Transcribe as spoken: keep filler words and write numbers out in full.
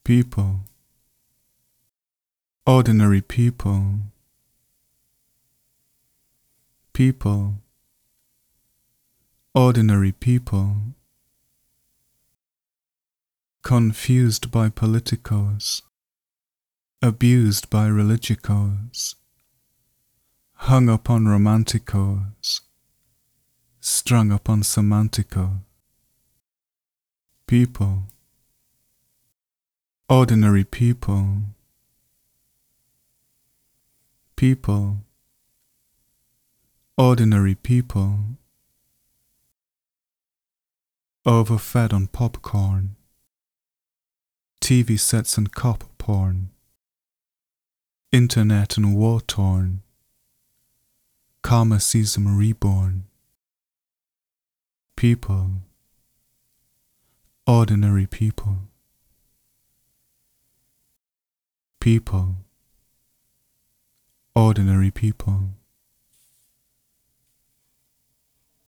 People, ordinary people, people, ordinary people, confused by politicos, abused by religicos, hung upon romanticos, strung upon semantico. People, ordinary people, people, ordinary people, overfed on popcorn, T V sets and cop porn, internet and war-torn, karmacism reborn. People, ordinary people, people, ordinary people.